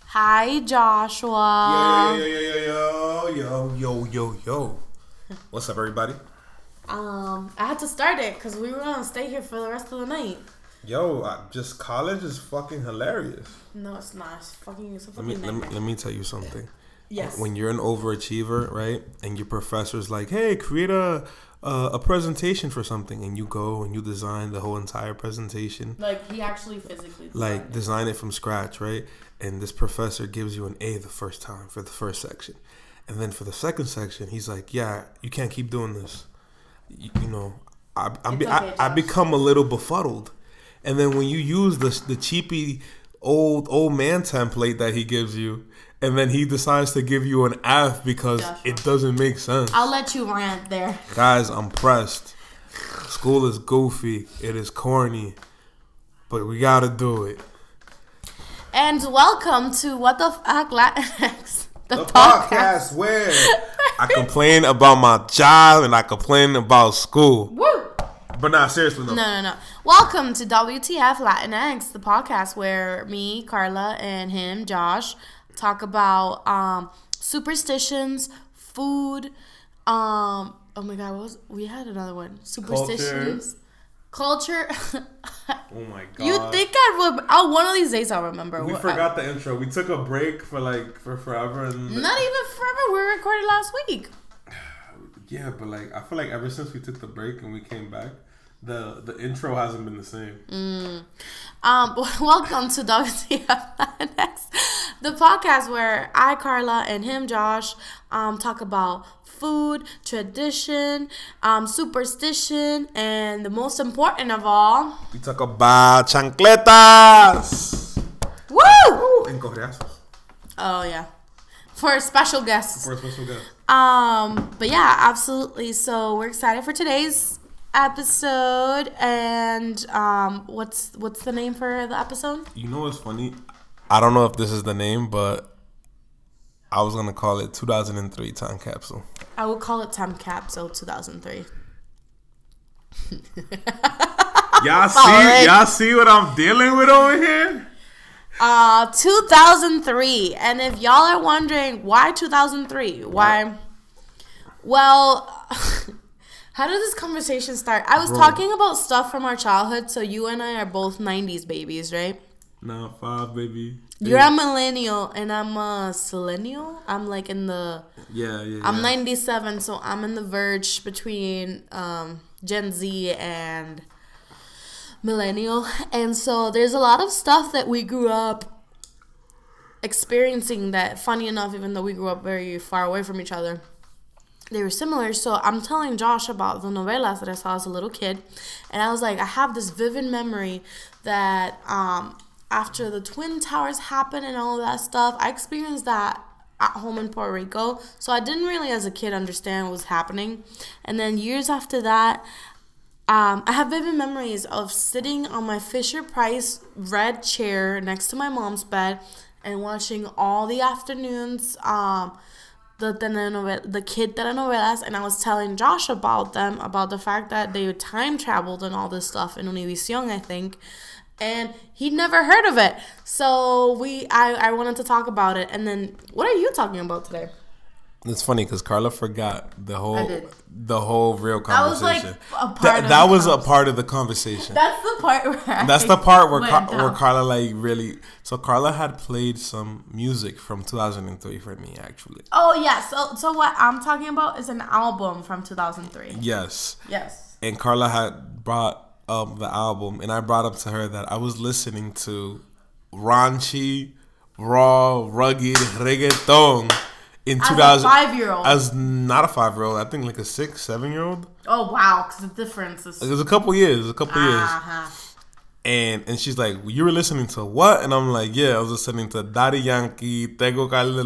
Hi, Joshua. Yo. What's up, everybody? I had to start it because we were gonna stay here for the rest of the night. Just college is fucking hilarious. No, it's not. It's fucking. Let me tell you something. Yes. When you're an overachiever, right, and your professor's like, "Hey, create a presentation for something," and you go and you design the whole entire presentation. Like he actually physically. Design it from scratch, right? And this professor gives you an A the first time for the first section, and then for the second section, he's like, "Yeah, you can't keep doing this." I become a little befuddled, and then when you use the cheapy old man template that he gives you, and then he decides to give you an F because it doesn't make sense. I'll let you rant there. Guys, I'm pressed. School is goofy. It is corny, but we gotta do it. And welcome to What the Fuck Latinx, the podcast where I complain about my job and I complain about school. Woo! But nah, seriously though. No. Welcome to WTF Latinx, the podcast where me, Carla, and him, Josh, talk about superstitions, food. Oh my God, we had another one? Superstitions, culture. Oh my God! You think one of these days I'll remember. We forgot the intro. We took a break for forever, and not even forever. We recorded last week. Yeah, but I feel like ever since we took the break and we came back, the intro hasn't been the same. Welcome to WTF Latinx, the podcast where I, Carla, and him, Josh, talk about food, tradition, superstition, and the most important of all, we talk about chancletas. Woo! And correazos. Oh yeah, for special guests. But yeah, absolutely. So we're excited for today's episode, and what's the name for the episode? You know what's funny? I don't know if this is the name, but I was gonna call it 2003 Time Capsule. I would call it Time Capsule 2003. Y'all see what I'm dealing with over here? 2003, and if y'all are wondering why 2003, why? Well, how did this conversation start? I was talking about stuff from our childhood, so you and I are both 90s babies, right? No, 5, baby. You're a millennial, and I'm a sellennial. I'm like in the... Yeah. I'm 97, so I'm in the verge between Gen Z and millennial. And so there's a lot of stuff that we grew up experiencing that, funny enough, even though we grew up very far away from each other, they were similar. So I'm telling Josh about the novelas that I saw as a little kid. And I was like, I have this vivid memory that after the Twin Towers happened and all of that stuff, I experienced that at home in Puerto Rico. So I didn't really, as a kid, understand what was happening. And then years after that, I have vivid memories of sitting on my Fisher-Price red chair next to my mom's bed and watching all the afternoons the kid telenovelas, and I was telling Josh about them, about the fact that they time traveled and all this stuff in Univision, I think, and he'd never heard of it. So I wanted to talk about it. And then, what are you talking about today? It's funny because Carla forgot the whole real conversation. That was a part of the conversation. That's the part where Carla really. So Carla had played some music from 2003 for me, actually. Oh yeah. So what I'm talking about is an album from 2003. Yes. And Carla had brought up the album, and I brought up to her that I was listening to raunchy, raw, rugged reggaeton. In 2000, as a 5-year-old. As not a 5-year-old, I think like a 6, 7-year-old. Oh wow, because the difference is. It was a couple years. And she's like, you were listening to what? And I'm like, yeah, I was listening to Daddy Yankee, Tego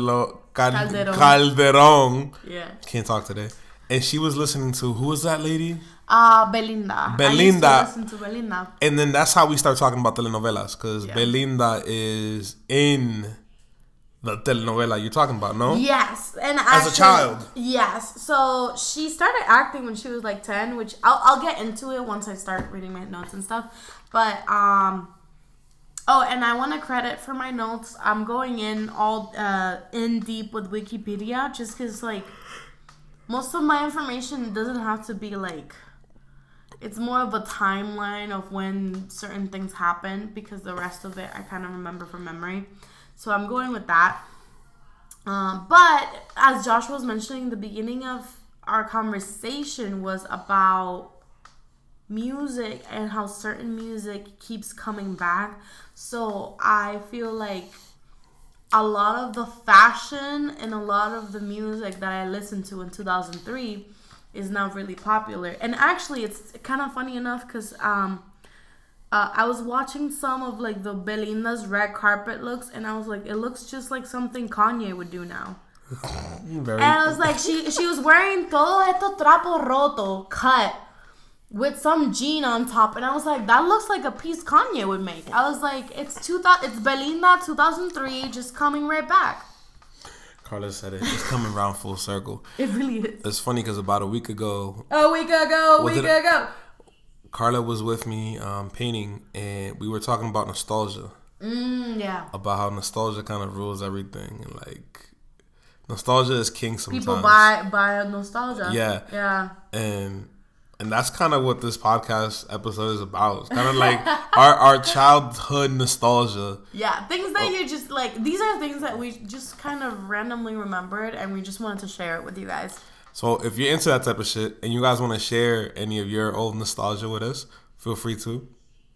Calderon. Yeah. Can't talk today. And she was listening to, who was that lady? Belinda. I used to listen to Belinda. And then that's how we start talking about telenovelas, because Belinda is in the telenovela you're talking about, no? Yes. And as a child. Yes. So she started acting when she was like 10, which I'll get into it once I start reading my notes and stuff. But Oh, and I want to credit for my notes. I'm going in all in deep with Wikipedia just because, like, most of my information doesn't have to be, like, it's more of a timeline of when certain things happened because the rest of it I kind of remember from memory. So I'm going with that. But as Josh was mentioning, the beginning of our conversation was about music and how certain music keeps coming back. So I feel like a lot of the fashion and a lot of the music that I listened to in 2003 is now really popular. And actually, it's kind of funny enough because I was watching some of like the Belinda's red carpet looks, and I was like, it looks just like something Kanye would do now. And I was like, she was wearing todo esto trapo roto cut with some jean on top, and I was like, that looks like a piece Kanye would make. I was like, it's Belinda 2003 just coming right back. Carla said it. It's coming around full circle. It really is. It's funny because about a week ago, Carla was with me painting, and we were talking about nostalgia. Yeah. About how nostalgia kind of rules everything, and like nostalgia is king sometimes. People buy nostalgia. Yeah. Yeah. And that's kind of what this podcast episode is about. It's kind of like our childhood nostalgia. Yeah, things that you just like. These are things that we just kind of randomly remembered, and we just wanted to share it with you guys. So if you're into that type of shit and you guys want to share any of your old nostalgia with us, feel free to.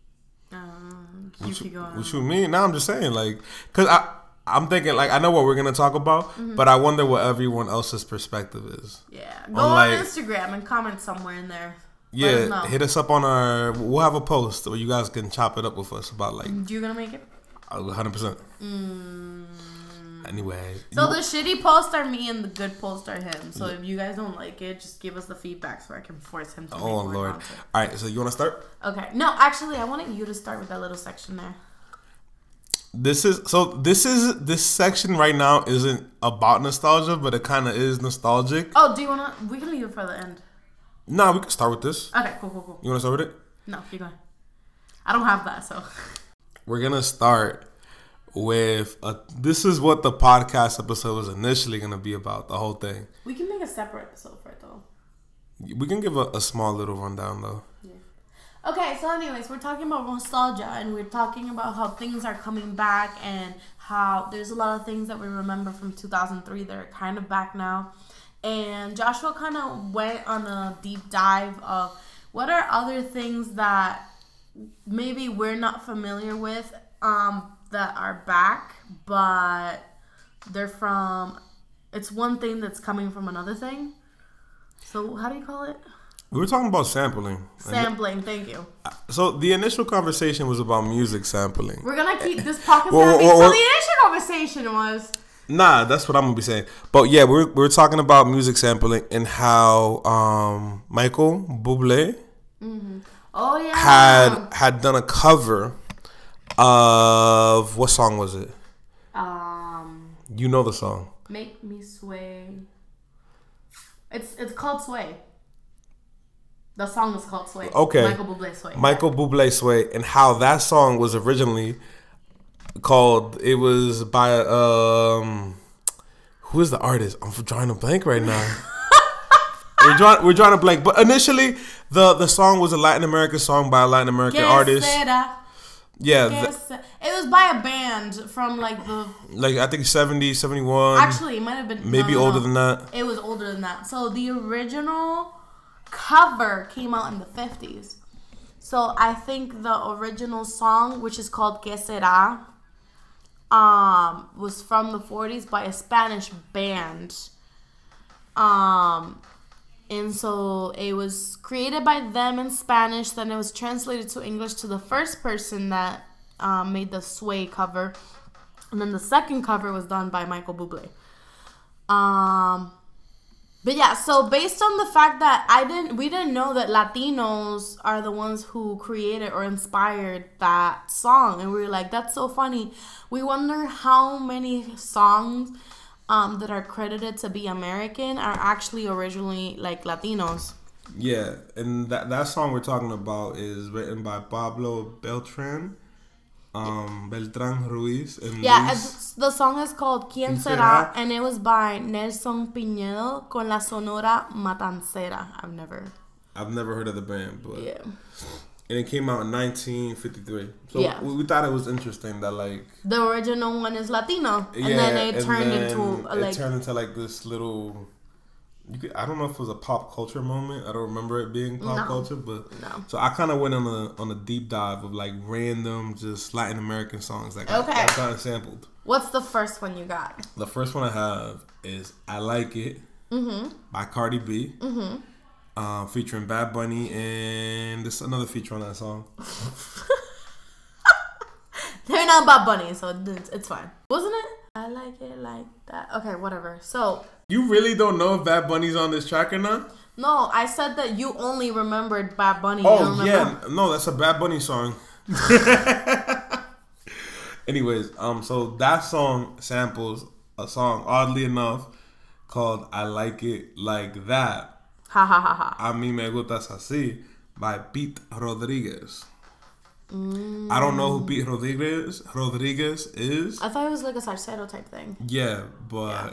What you mean? No, I'm just saying, like, because I'm thinking, like, I know what we're going to talk about, but I wonder what everyone else's perspective is. Yeah. Go on Instagram and comment somewhere in there. Yeah, hit us up on we'll have a post where you guys can chop it up with us about, like. You going to make it? 100%. Anyway. So the shitty posts are me and the good posts are him. So if you guys don't like it, just give us the feedback so I can force him to make more Lord. content. All right, so you want to start? Okay. No, actually, I wanted you to start with that little section there. This section right now isn't about nostalgia, but it kind of is nostalgic. Oh, do you want to? We can leave it for the end. No, we can start with this. Okay, cool. You want to start with it? No, keep going. I don't have that, so. We're going to start with this is what the podcast episode was initially going to be about, the whole thing. We can make a separate episode for it, though. We can give a small little rundown, though. Yeah. Okay, so anyways, we're talking about nostalgia, and we're talking about how things are coming back and how there's a lot of things that we remember from 2003 that are kind of back now. And Joshua kind of went on a deep dive of what are other things that maybe we're not familiar with that are back, but they're from, it's one thing that's coming from another thing. So how do you call it? We were talking about sampling. Sampling, thank you. So the initial conversation was about music sampling. We're going to keep this podcast happy. So the initial conversation was... Nah, that's what I'm going to be saying. But yeah, we're talking about music sampling and how Michael Bublé had done a cover of... What song was it? You know the song. Make Me Sway. It's called Sway. The song is called Sway. Okay. Michael Bublé Sway. Michael Bublé Sway, and how that song was originally called. It was by who is the artist? I'm drawing a blank right now. we're drawing a blank. But initially, the song was a Latin American song by a Latin American artist. Yeah. It was by a band from like I think 70, 71. Actually, it might have been maybe older than that. It was older than that. So the original cover came out in the 50s. So I think the original song, which is called Que Sera, was from the 40s by a Spanish band. And so it was created by them in Spanish, then it was translated to English to the first person that made the Sway cover. And then the second cover was done by Michael Bublé. But yeah, so based on the fact that we didn't know that Latinos are the ones who created or inspired that song, and we were like, that's so funny. We wonder how many songs that are credited to be American are actually originally like Latinos. Yeah, and that song we're talking about is written by Pablo Beltran. Beltrán Ruiz and yeah, Luis. the song is called ¿Quién será? And it was by Nelson Pinedo con la Sonora Matancera. I've never heard of the band, but yeah. And it came out in 1953. So yeah. we thought it was interesting that like the original one is Latino, and then it turned into like this little. I don't know if it was a pop culture moment. I don't remember it being pop culture, but so I kind of went on a deep dive of like random just Latin American songs that got kind of sampled. What's the first one you got? The first one I have is "I Like It" by Cardi B, featuring Bad Bunny, and there's another feature on that song. They're not Bad Bunny, so it's fine. Wasn't it? I like it like that. Okay, whatever. So you really don't know if Bad Bunny's on this track or not? No, I said that you only remembered Bad Bunny. Oh yeah, no, that's a Bad Bunny song. Anyways, so that song samples a song, oddly enough, called "I Like It Like That." Ha ha ha ha. A mí me gustas así by Pete Rodriguez. I don't know who Pete Rodriguez is. I thought it was like a salsero type thing. Yeah, but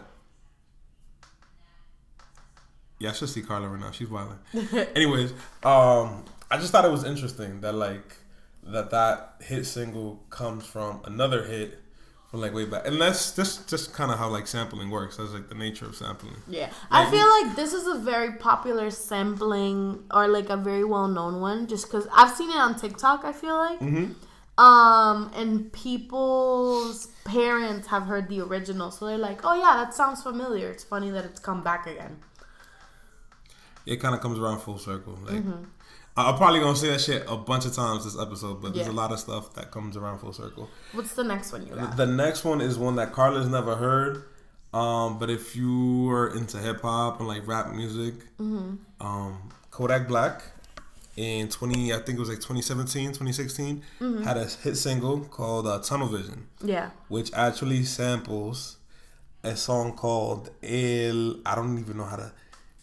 I should see Carla right now. She's wilding. Anyways, I just thought it was interesting that like that hit single comes from another hit from like way back, and that's just kind of how like sampling works. That's like the nature of sampling. Yeah, like, I feel like this is a very popular sampling or like a very well known one, just because I've seen it on TikTok. I feel like, and people's parents have heard the original, so they're like, "Oh yeah, that sounds familiar." It's funny that it's come back again. It kind of comes around full circle. Like, I'm probably gonna say that shit a bunch of times this episode, but there's a lot of stuff that comes around full circle. What's the next one you got? The next one is one that Carla's never heard. But if you are into hip hop and like rap music, Kodak Black in 2017, 2016, had a hit single called Tunnel Vision. Yeah. Which actually samples a song called I don't even know how to.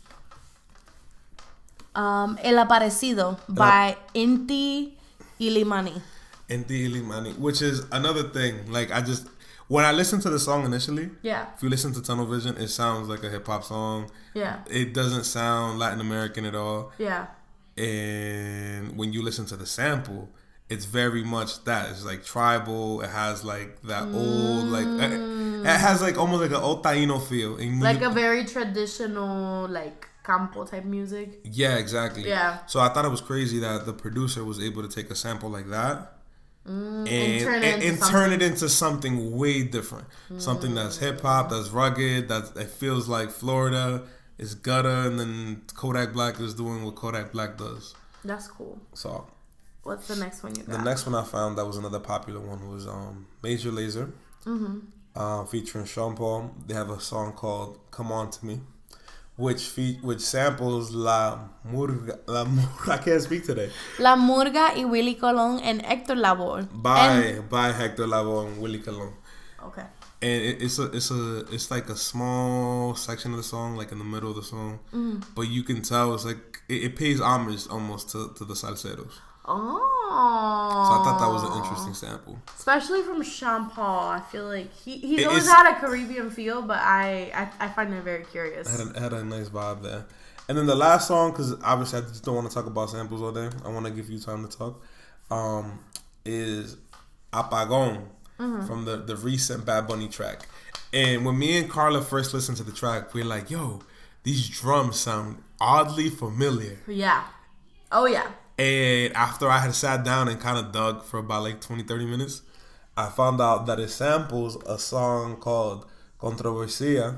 El Aparecido by Inti Illimani. Inti Illimani, which is another thing. Like when I listened to the song initially, if you listen to Tunnel Vision, it sounds like a hip hop song. Yeah. It doesn't sound Latin American at all. Yeah. And when you listen to the sample, it's very much that. It's like tribal. It has like that old, like it has like almost like an old Taino feel. Like a very traditional, like campo type music. Yeah, exactly. Yeah. So I thought it was crazy that the producer was able to take a sample like that and turn it into something way different. Something that's hip hop, that's rugged, that it feels like Florida. It's gutter, and then Kodak Black is doing what Kodak Black does. That's cool. So, what's the next one you got? The next one I found that was another popular one was Major Lazer, featuring Sean Paul. They have a song called "Come On to Me," which samples La Murga. I can't speak today. La Murga y Willy Colon and Hector Lavoe. By Hector Lavoe and Willy Colon. Okay. And it's like a small section of the song, like in the middle of the song, but you can tell it's like it pays homage almost to the salseros. Oh. So I thought that was an interesting sample, especially from Sean Paul. I feel like he's always had a Caribbean feel, but I find it very curious. It had a nice vibe there. And then the last song, because obviously I just don't want to talk about samples all day. I want to give you time to talk. Is Apagón. From the recent Bad Bunny track. And when me and Carla first listened to the track, we were like, yo, these drums sound oddly familiar. Yeah. Oh, yeah. And after I had sat down and kind of dug for about like 20-30 minutes, I found out that it samples a song called Controversia.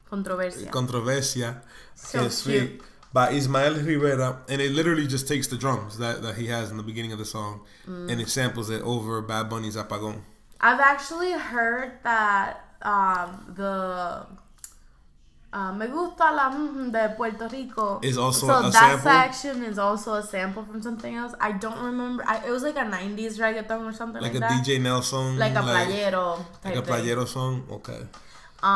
So sweet. By Ismael Rivera. And it literally just takes the drums that he has in the beginning of the song and it samples it over Bad Bunny's Apagón. I've actually heard that Me Gusta La de Puerto Rico is also a sample. So that section is also a sample from something else. I don't remember. It was like a 90s reggaeton or something like that. Like a DJ Nelson. Like a playero type like a playero song? Okay.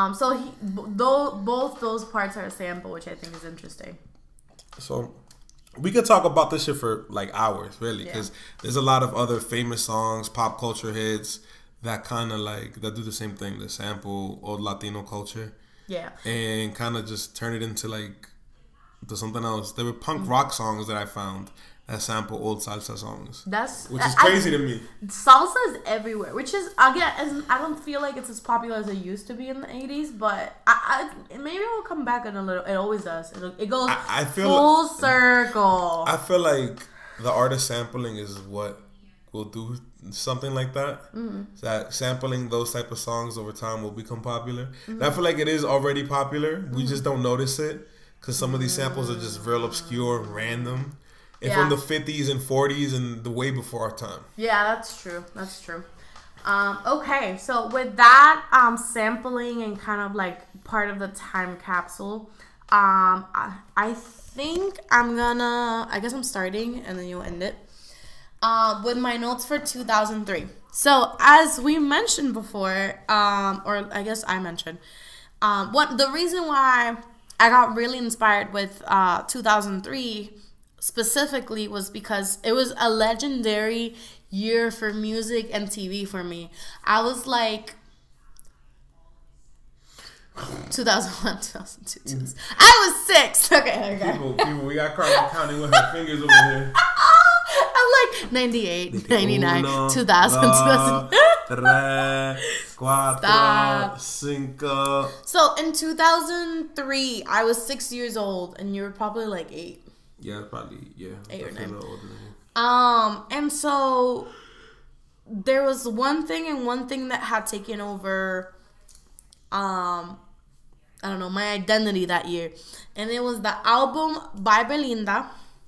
So both those parts are a sample, which I think is interesting. So we could talk about this shit for like hours, really, because there's a lot of other famous songs, pop culture hits that kind of like that do the same thing, the sample old Latino culture, and kind of just turn it into like to something else. There were punk rock songs that I found that sample old salsa songs. Which is crazy to me. Salsa is everywhere, which is again, I don't feel like it's as popular as it used to be in the 80s, but maybe it will come back in a little. It always does. It goes full circle. I feel like the art of sampling is what will do something like that. That sampling those type of songs over time will become popular. And I feel like it is already popular. We just don't notice it because some of these samples are just real obscure and random. And from the 50s and 40s and the way before our time. Yeah, that's true. That's true. Okay, so with that sampling and kind of like part of the time capsule, I think I guess I'm starting and then you'll end it with my notes for 2003. So as we mentioned before, or I guess I mentioned, the reason why I got really inspired with 2003 specifically was because it was a legendary year for music and TV for me. I was like 2001, 2002. I was 6. Okay. People, we got Carla counting with her fingers over here. I'm like 98, 99, 2000, 5. So in 2003, I was 6 years old, and you were probably like 8. Yeah, probably 8 or 9. And so there was one thing that had taken over, I don't know, my identity that year, and it was the album by Belinda.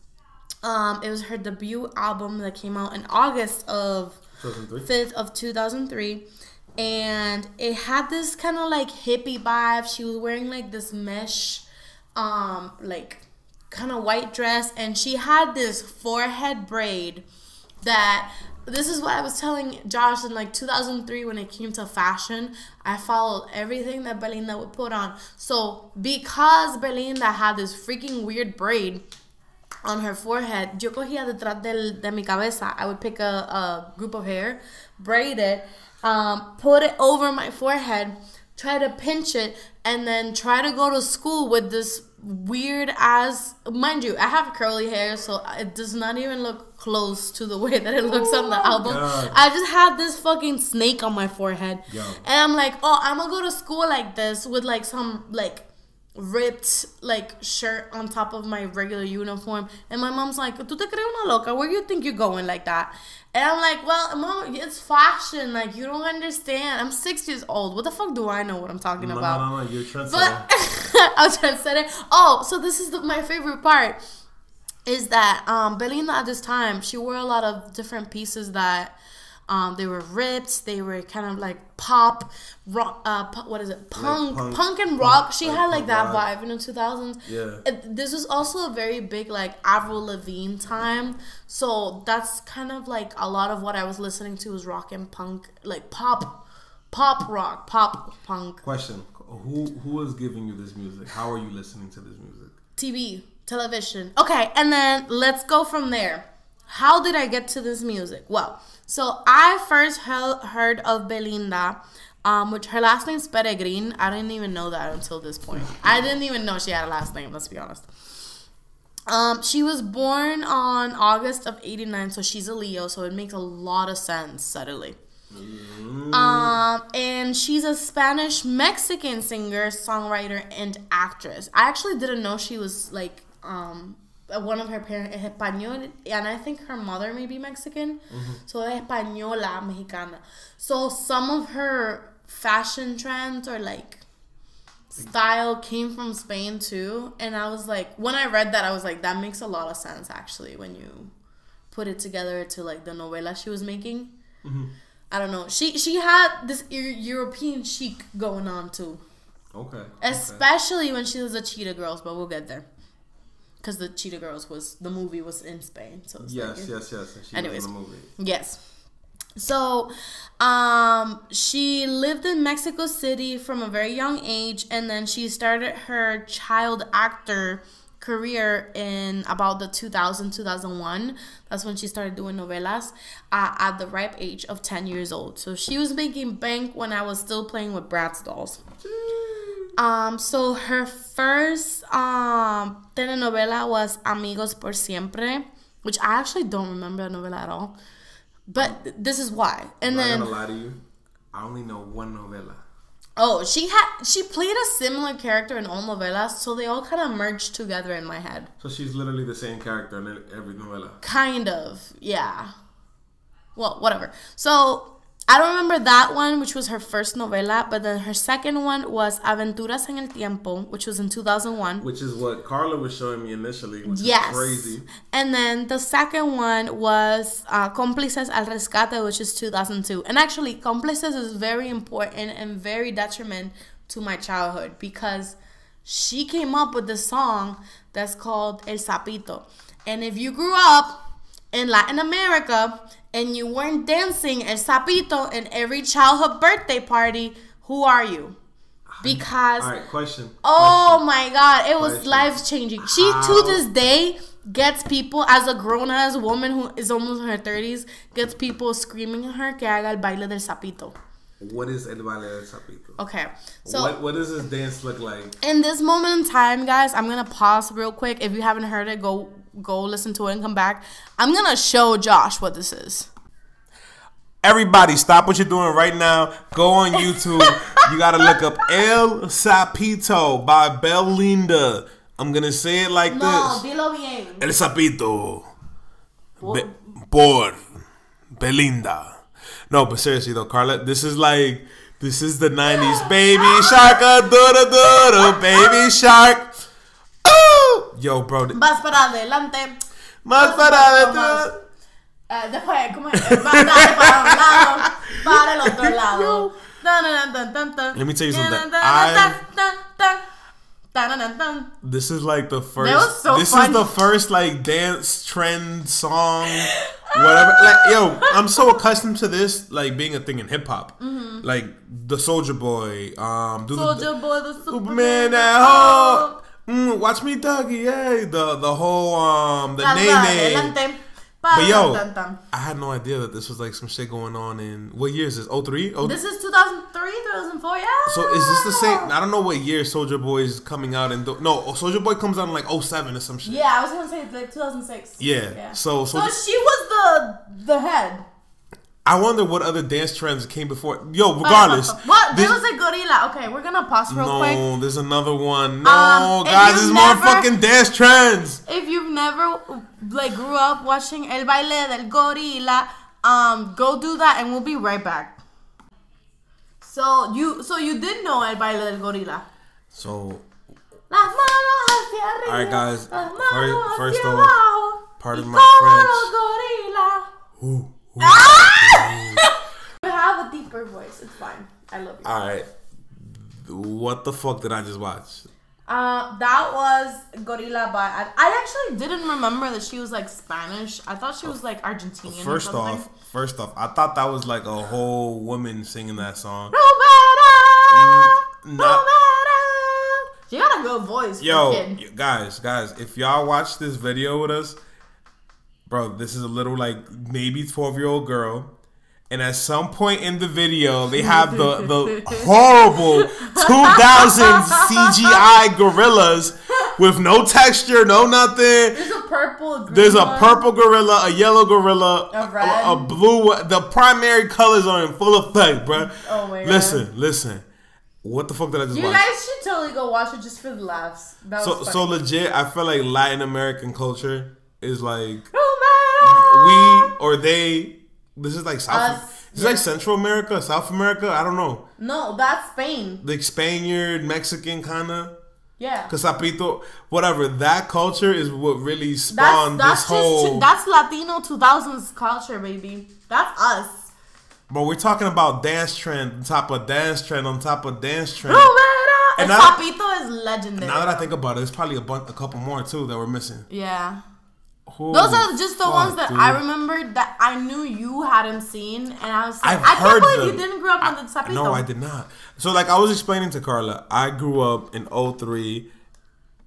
It was her debut album that came out in August of 5th of 2003. And it had this kind of like hippie vibe. She was wearing like this mesh, like kind of white dress, and she had this forehead braid that, this is what I was telling Josh, in like 2003 when it came to fashion, I followed everything that Belinda would put on. So because Belinda had this freaking weird braid on her forehead, yo cogía detrás de mi cabeza. I would pick a group of hair, braid it, put it over my forehead, try to pinch it, and then try to go to school with this weird ass, mind you, I have curly hair, so it does not even look close to the way that it looks on the album. God. I just had this fucking snake on my forehead. And I'm like, oh, I'm gonna go to school like this with like some like ripped like shirt on top of my regular uniform. And my mom's like, ¿Tú te crees una loca? Where do you think you're going like that? And I'm like, well, Mom, it's fashion. Like, you don't understand. I'm 6 years old. What the fuck do I know what I'm talking about? No, you're a trendsetter. But I was trendsetter. Oh, so this is my favorite part. Is that Belinda at this time, she wore a lot of different pieces that they were ripped. They were kind of like pop, rock, what is it? Punk and rock. She had like that vibe in the 2000s. This was also a very big like Avril Lavigne time. So that's kind of like a lot of what I was listening to was rock and punk, like pop rock, pop punk. Question: Who is giving you this music? How are you listening to this music? Television. Okay, and then let's go from there. How did I get to this music? Well, so I first heard of Belinda, which her last name's Peregrine. I didn't even know that until this point. I didn't even know she had a last name, let's be honest. She was born on August of 89, so she's a Leo, so it makes a lot of sense suddenly. And she's a Spanish-Mexican singer, songwriter, and actress. I actually didn't know she was like one of her parents is español, and I think her mother may be Mexican. So española mexicana. So some of her fashion trends or like style came from Spain too. And I was like, when I read that, I was like, that makes a lot of sense actually when you put it together to like the novela she was making. I don't know. She had this European chic going on too. Okay. Especially when she was a Cheetah Girls, but we'll get there. Because the Cheetah Girls the movie was in Spain. So yes. And she was in the movie. Yes. So, she lived in Mexico City from a very young age, and then she started her child actor career in about the 2001. That's when she started doing novelas at the ripe age of 10 years old. So she was making bank when I was still playing with Bratz dolls. So her first telenovela was Amigos por Siempre, which I actually don't remember the novela at all. But this is why. And I'm not gonna lie to you, I only know one novela. Oh, she played a similar character in all novelas, so they all kind of merged together in my head. So she's literally the same character in every novela. Kind of, yeah. Well, whatever. So I don't remember that one, which was her first novela, but then her second one was Aventuras en el Tiempo, which was in 2001. Which is what Carla was showing me initially, which yes. is crazy. And then the second one was Cómplices al Rescate, which is 2002. And actually, Cómplices is very important and very detriment to my childhood because she came up with the song that's called El Sapito. And if you grew up in Latin America and you weren't dancing El Sapito in every childhood birthday party, who are you? Because, all right, question. Oh my God, it was life changing. She to this day gets people, as a grown ass woman who is almost in her 30s, gets people screaming at her que haga el baile del sapito. What is el baile del sapito? Okay, so what does this dance look like? In this moment in time, guys, I'm gonna pause real quick. If you haven't heard it, go listen to it and come back. I'm gonna show Josh what this is. Everybody, stop what you're doing right now. Go on YouTube. You gotta look up El Sapito by Belinda. I'm gonna say it like this. No, dilo bien. El Sapito por Belinda. No, but seriously though, Carla, this is the 90s. Baby shark, a baby shark. Ooh! Yo, bro. Vas para adelante. Más para adelante. Después, ¿cómo es? Dale para un lado, para el otro lado. Let me tell you something. This is like the first. That was so this funny. is the first like dance trend song, whatever. Like, yo, I'm so accustomed to this like being a thing in hip hop. Mm-hmm. Like the Soulja Boy, Soulja Boy, the Superman at home. Watch me, Dougie. Hey, the whole the Nene. But yo, I had no idea that this was like some shit going on in what year is this? 03? This is 2003, 2004, yeah. So is this the same? I don't know what year Soulja Boy is coming out in. No, Soulja Boy comes out in like 07 or some shit. Yeah, I was gonna say like 2006. Yeah. So she was the head. I wonder what other dance trends came before. Yo, regardless. What? There was a gorilla. Okay, we're gonna pause real quick. No, there's another one. No, guys, there's more fucking dance trends. If you've never like grew up watching El Baile del Gorila, go do that and we'll be right back. So you did know El Baile del Gorila. So Las manos hacia arriba. Alright guys, first abajo, off, pardon my French. Ooh. You have a deeper voice. It's fine. I love you. Alright. What the fuck did I just watch? That was Gorilla by... I actually didn't remember that she was like Spanish. I thought she was like Argentinian. First off, I thought that was like a whole woman singing that song. She got a good voice. Yo, guys, if y'all watch this video with us, bro, this is a little like maybe 12-year-old girl. And at some point in the video, they have the horrible 2000 CGI gorillas with no texture, no nothing. There's a purple gorilla, a yellow gorilla, a blue. The primary colors are in full effect, bro. Oh my god! Listen. What the fuck did I just watch? You guys should totally go watch it just for the laughs. That was so legit. I feel like Latin American culture is like we or they. This is like South. This is like Central America, South America. I don't know. No, that's Spain. Like Spaniard, Mexican kind of. Yeah. Casapito, whatever. That culture is what really spawned this whole. That's Latino 2000s culture, baby. That's us. But we're talking about dance trend on top of dance trend on top of dance trend. And Sapito is legendary. Now that I think about it, there's probably a couple more too that we're missing. Yeah. Holy Those are just the ones that dude. I remembered that I knew you hadn't seen, and I was like, I can't believe you didn't grow up on the Sapito. No, I did not. So like I was explaining to Carla, I grew up in 03.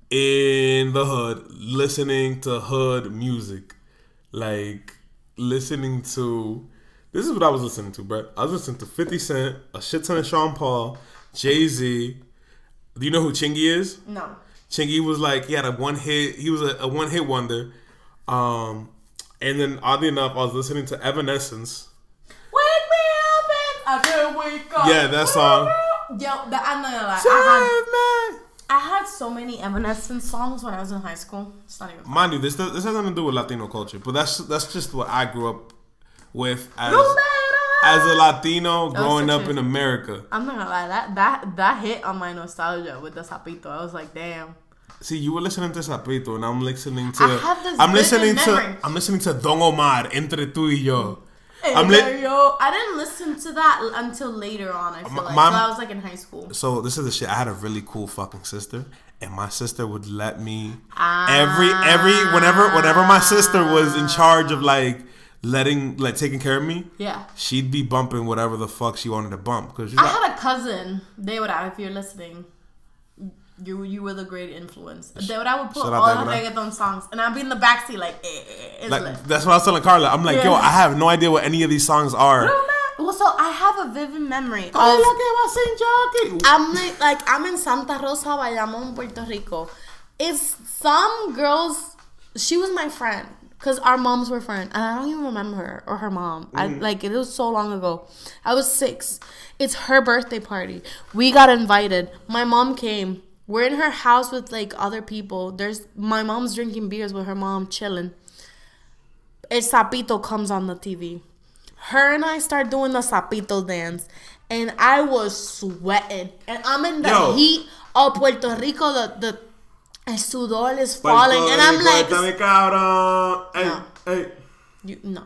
in the hood listening to hood music. Like, listening to... This is what I was listening to, bro. I was listening to 50 Cent, a shit ton of Sean Paul, Jay-Z. Do you know who Chingy is? No. Chingy was like, he had a one hit. He was a one hit wonder. And then, oddly enough, I was listening to Evanescence. Wake me up and I can't wake up. Yeah, that song. Yo, I'm not gonna lie. I had so many Evanescence songs when I was in high school. It's not even funny. Mind you, this has nothing to do with Latino culture, but that's just what I grew up with as a Latino growing up in America. I'm not gonna lie, that hit on my nostalgia with the Sapito. I was like, damn. See, you were listening to Sapito, and I'm listening to. I'm listening to Don Omar, Entre tú y yo. I didn't listen to that until later on. I feel like so I was like in high school. So this is the shit. I had a really cool fucking sister, and my sister would let me whenever my sister was in charge of taking care of me. Yeah, she'd be bumping whatever the fuck she wanted to bump. Cause I had a cousin. They would if you're listening. You were the great influence. I would put all the reggaeton songs, and I'd be in the backseat like that's what I was telling Carla. I'm like, yo, I have no idea what any of these songs are. Well, so I have a vivid memory. I'm in Santa Rosa, Bayamón, Puerto Rico. It's some girls. She was my friend because our moms were friends, and I don't even remember her or her mom. It was so long ago. I was 6. It's her birthday party. We got invited. My mom came. We're in her house with like other people. My mom's drinking beers with her mom, chilling. El Sapito comes on the TV. Her and I start doing the Sapito dance, and I was sweating. And I'm in the heat of Puerto Rico. The el sudor is falling, and I'm like, no.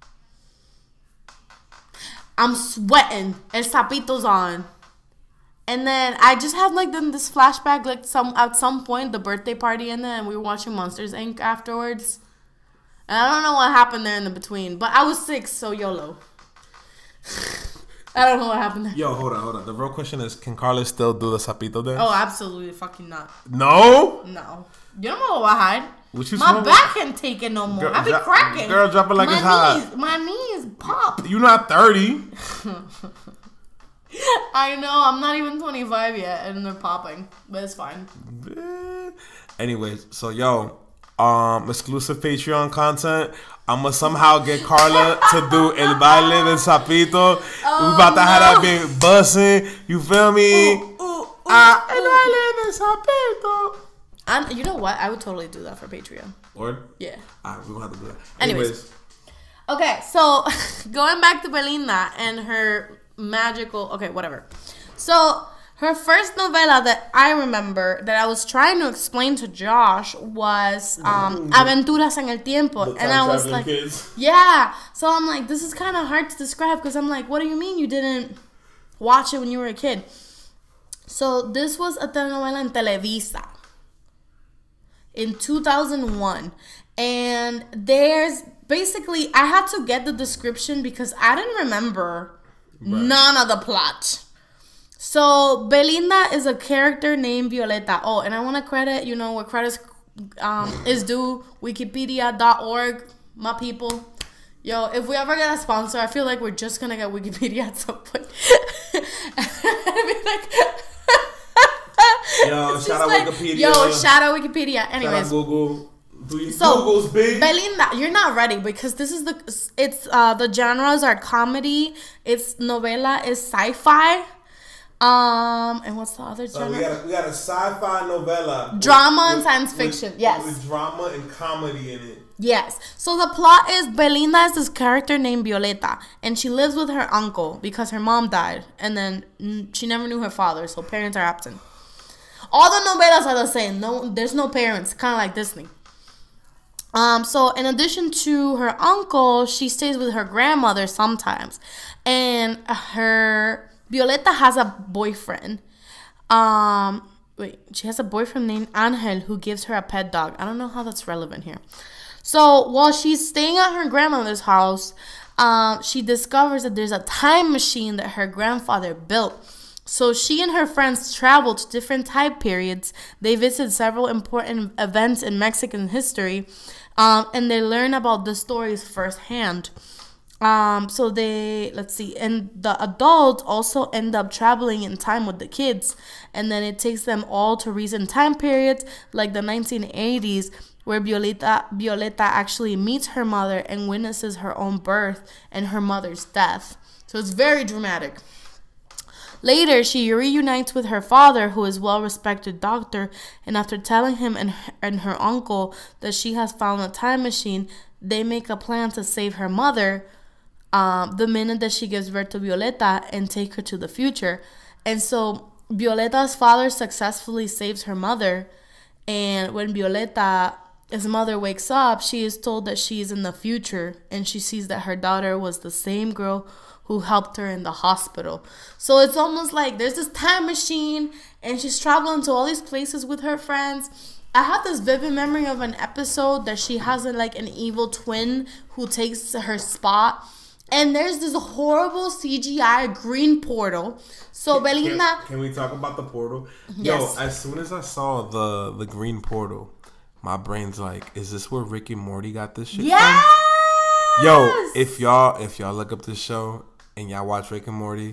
I'm sweating. El Sapito's on. And then I just had like this flashback, like at some point the birthday party ended and we were watching Monsters Inc. afterwards. And I don't know what happened there in the between, but I was 6, so YOLO. I don't know what happened there. Yo, hold on. The real question is, can Carla still do the Sapito dance? Oh, absolutely fucking not. No? No. You don't know what I hide. My back can't take it no more. Girl, I be cracking. Girl, drop it like it's hot. My knees pop. You're not 30. I know, I'm not even 25 yet, and they're popping, but it's fine. Anyways, so exclusive Patreon content. I'ma somehow get Carla to do El Baile del Sapito. We about to have that big bussing. You feel me? El Baile del Sapito. And you know what? I would totally do that for Patreon. Word? Yeah. Alright, we gonna have to do that. Anyways. Okay, so going back to Belinda and her magical, okay, whatever. So her first novela that I remember that I was trying to explain to Josh was Aventuras en el Tiempo, and I was like, kids. Yeah. So I'm like, this is kind of hard to describe because I'm like, what do you mean you didn't watch it when you were a kid? So this was a telenovela en Televisa in 2001, and there's basically I had to get the description because I didn't remember. Right. None of the plot. So Belinda is a character named Violeta. Oh, and I want to credit, what credit is due, wikipedia.org, my people. Yo, if we ever get a sponsor, I feel like we're just gonna get Wikipedia at some point. Shout out Wikipedia. Shout out Wikipedia. Anyways, shout out Google. So Belinda, you're not ready because this is the genres are comedy, it's novela, is sci-fi, and what's the other genre? We got a sci-fi novela, drama and science fiction. Yes, with drama and comedy in it. Yes. So the plot is Belinda is this character named Violeta, and she lives with her uncle because her mom died, and then she never knew her father, so parents are absent. All the novelas are the same. No, there's no parents, kind of like Disney. So in addition to her uncle, she stays with her grandmother sometimes. And Violeta has a boyfriend. She has a boyfriend named Angel who gives her a pet dog. I don't know how that's relevant here. So while she's staying at her grandmother's house, she discovers that there's a time machine that her grandfather built. So she and her friends travel to different time periods. They visit several important events in Mexican history, and they learn about the stories firsthand. So let's see, and the adults also end up traveling in time with the kids, and then it takes them all to recent time periods like the 1980s, where Violeta actually meets her mother and witnesses her own birth and her mother's death. So it's very dramatic. Later, she reunites with her father, who is a well-respected doctor, and after telling him and her uncle that she has found a time machine, they make a plan to save her mother the minute that she gives birth to Violeta and take her to the future. And so Violeta's father successfully saves her mother, and when Violeta's mother wakes up, she is told that she is in the future, and she sees that her daughter was the same girl who helped her in the hospital. So it's almost like there's this time machine, and she's traveling to all these places with her friends. I have this vivid memory of an episode that she has an evil twin who takes her spot. And there's this horrible CGI green portal. So Belinda... Can we talk about the portal? Yes. Yo, as soon as I saw the green portal, my brain's like, is this where Rick and Morty got this shit yes! from? Yo, if y'all look up this show and y'all watch Rick and Morty,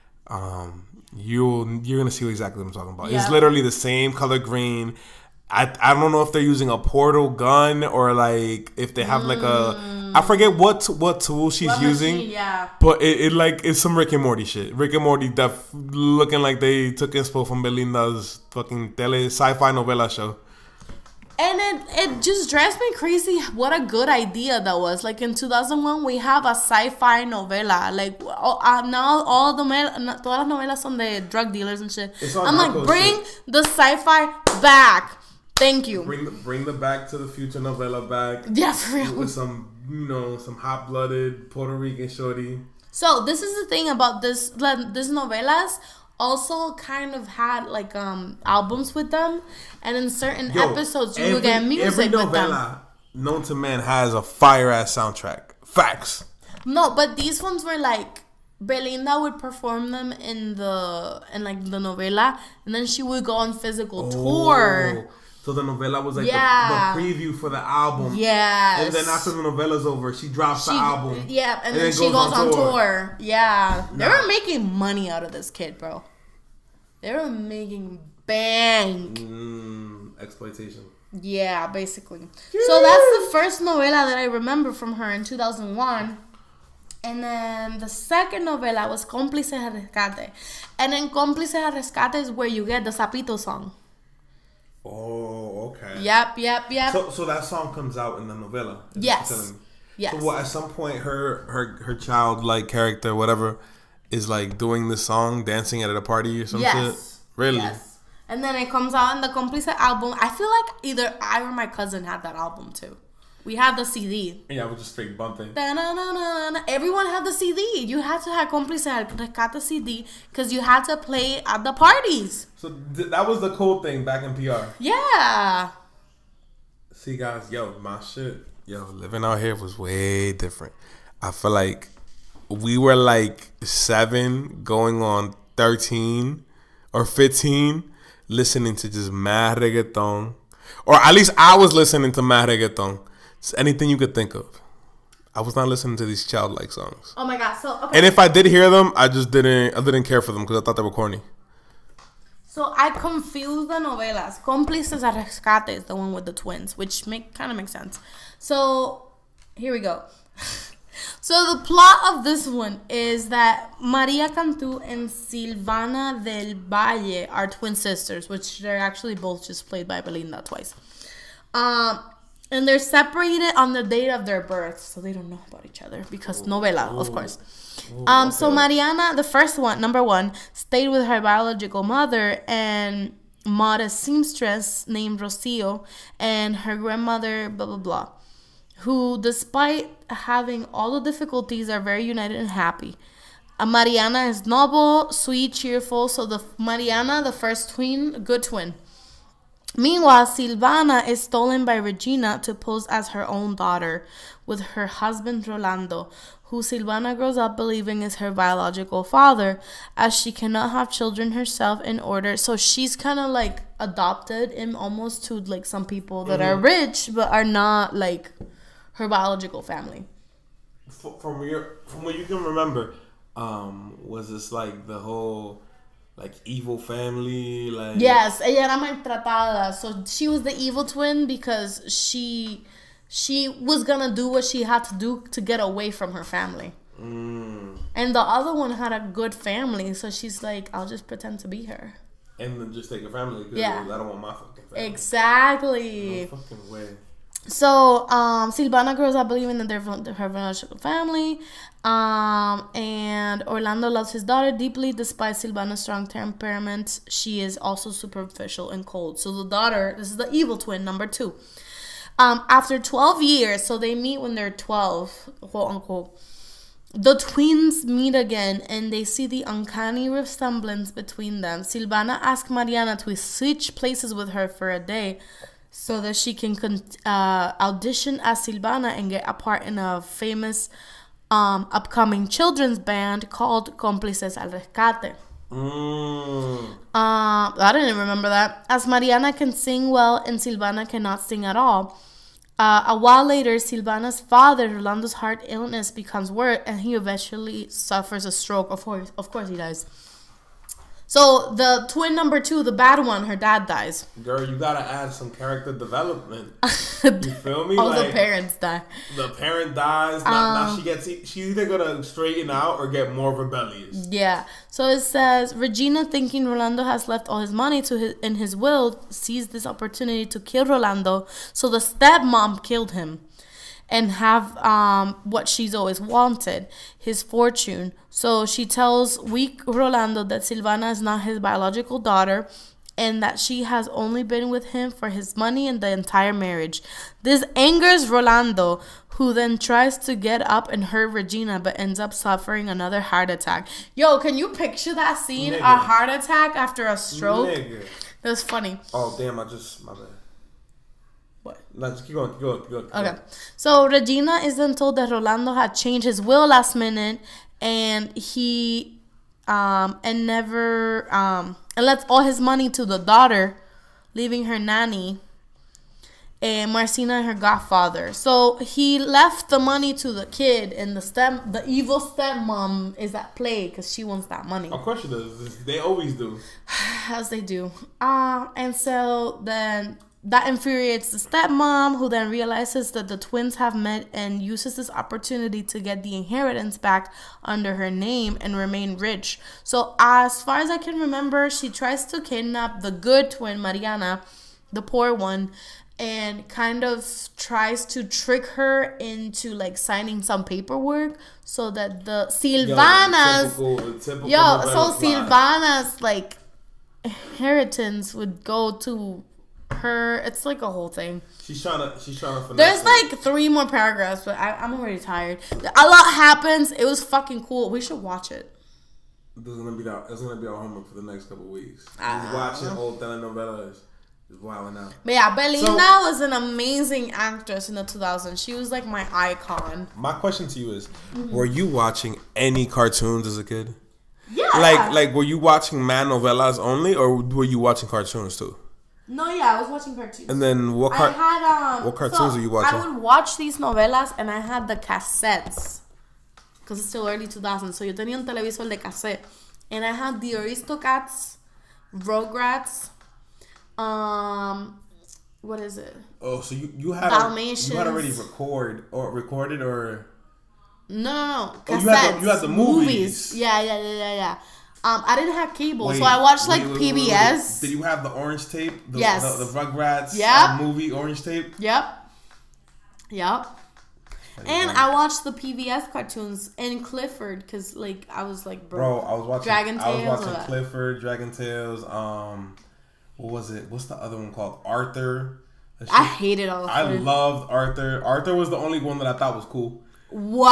you're gonna see exactly what I'm talking about. Yeah. It's literally the same color green. I don't know if they're using a portal gun or like if they have like a... I forget what tool she's using. Machine, yeah. But it's some Rick and Morty shit. Rick and Morty looking like they took inspo from Belinda's fucking sci-fi novela show. And it just drives me crazy what a good idea that was. Like in 2001, we have a sci-fi novela. Like now todas las novelas son de drug dealers and shit. I'm like, bring the sci-fi back. Thank you. Bring the Back to the Future novela back. Yeah, for real. With some hot-blooded Puerto Rican shorty. So this is the thing about this novelas. Also kind of had like albums with them, and in certain episodes you will get music with them. Every novela known to man has a fire-ass soundtrack. Facts. No, but these ones were like Belinda would perform them in the novela, and then she would go on physical tour. So the novela was like the preview for the album. Yes. And then after the novela's over, she drops the album. Yeah, and then she goes on tour. Yeah. They were making money out of this kid, bro. They were making bank. Exploitation. Yeah, basically. So that's the first novela that I remember from her in 2001. And then the second novela was Cómplices al Rescate. And in Cómplices al Rescate is where you get the Sapito song. Oh, okay. Yep. So that song comes out in the novela. Yes. Yes. So at some point her childlike character, whatever, is like doing this song, dancing at a party or some shit? Really? Yes. And then it comes out in the Cómplice album. I feel like either I or my cousin had that album too. We had the CD. Yeah, we're just straight bumping. Everyone had the CD. You had to have Cómplice al Rescate CD because you had to play at the parties. So that was the cool thing back in PR. Yeah. See, guys, my shit. Living out here was way different. I feel like we were like 7 going on 13 or 15 listening to just mad reggaeton. Or at least I was listening to mad reggaeton. It's anything you could think of. I was not listening to these childlike songs. Oh my god! So okay. And if I did hear them, I didn't care for them because I thought they were corny. So I confused the novelas. Cómplices al Rescate is the one with the twins, which kind of makes sense. So here we go. So the plot of this one is that Maria Cantú and Silvana del Valle are twin sisters, which they're actually both just played by Belinda twice. And they're separated on the date of their birth, so they don't know about each other because novela, of course. Okay. So Mariana, the first one, number 1, stayed with her biological mother and modest seamstress named Rocio and her grandmother, blah, blah, blah, who, despite having all the difficulties, are very united and happy. Mariana is noble, sweet, cheerful. So Mariana, the first twin, good twin. Meanwhile, Silvana is stolen by Regina to pose as her own daughter with her husband Rolando, who Silvana grows up believing is her biological father, as she cannot have children herself in order. So she's kind of like adopted him almost to like some people that are rich but are not like her biological family. From what you can remember, was this like the whole like evil family? Like yes, ella era maltratada. So she was the evil twin because she was gonna do what she had to do to get away from her family. And the other one had a good family, so she's like, I'll just pretend to be her. And then just take her family because I don't want my fucking family. Exactly. No fucking way. So, Silvana grows up believing that they're her biological family. And Orlando loves his daughter deeply. Despite Silvana's strong temperament, she is also superficial and cold. So the daughter, this is the evil twin, number 2. After 12 years, so they meet when they're 12, quote unquote. The twins meet again and they see the uncanny resemblance between them. Silvana asks Mariana to switch places with her for a day so that she can audition as Silvana and get a part in a famous upcoming children's band called Cómplices al Rescate. I didn't remember that. As Mariana can sing well and Silvana cannot sing at all. A while later, Silvana's father, Rolando's heart illness becomes worse and he eventually suffers a stroke. Of course he dies. So the twin number 2, the bad one, her dad dies. Girl, you gotta add some character development. You feel me? Oh, like, the parents die. The parent dies. Now she's either gonna straighten out or get more rebellious. Yeah. So it says Regina, thinking Rolando has left all his money in his will, sees this opportunity to kill Rolando. So the stepmom killed him and have what she's always wanted, his fortune. So she tells weak Rolando that Silvana is not his biological daughter and that she has only been with him for his money and the entire marriage. This angers Rolando, who then tries to get up and hurt Regina but ends up suffering another heart attack. Yo, can you picture that scene? Nigga. A heart attack after a stroke? Nigga. That's funny. Oh, damn, my bad. What? No, just keep going. Okay. So Regina is then told that Rolando had changed his will last minute and he and never and left all his money to the daughter, leaving her nanny and Marcina and her godfather. So he left the money to the kid and the evil stepmom is at play because she wants that money. Of course she does. They always do. As they do. And so then that infuriates the stepmom, who then realizes that the twins have met and uses this opportunity to get the inheritance back under her name and remain rich. So as far as I can remember, she tries to kidnap the good twin, Mariana, the poor one, and kind of tries to trick her into like signing some paperwork so that the Silvana's Silvana's like inheritance would go to her. It's like a whole thing. She's trying to finesse. There's like 3 more paragraphs, but I'm already tired. A lot happens. It was fucking cool. We should watch it. It's gonna be our homework for the next couple of weeks. Watching old telenovelas is wilding out. But yeah, Belinda was an amazing actress in the 2000s. She was like my icon. My question to you is, were you watching any cartoons as a kid? Yeah. Like were you watching man novelas only, or were you watching cartoons too? No, yeah, I was watching cartoons. And then what cartoons are you watching? I would watch these novelas and I had the cassettes. Because it's still early 2000s. So yo tenía un televisor de cassette. And I had the Aristocats, Rugrats, what is it? Oh, so you had Dalmatians. You had already recorded or... No. Cassettes. You had the movies. Yeah. I didn't have cable, so I watched PBS. Did you have the orange tape? Yes. The Rugrats movie orange tape? Yep. And I watched the PBS cartoons and Clifford because I was like, bro, I was watching Dragon Tales. I was watching Clifford, Dragon Tales. What was it? What's the other one called? Arthur. I hated all of them. I loved Arthur. Arthur was the only one that I thought was cool. Wow.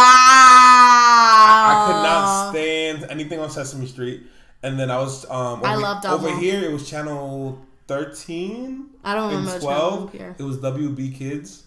I could not stand anything on Sesame Street. And then I was I loved over here. It was channel 13. I don't remember. And 12, it was WB Kids.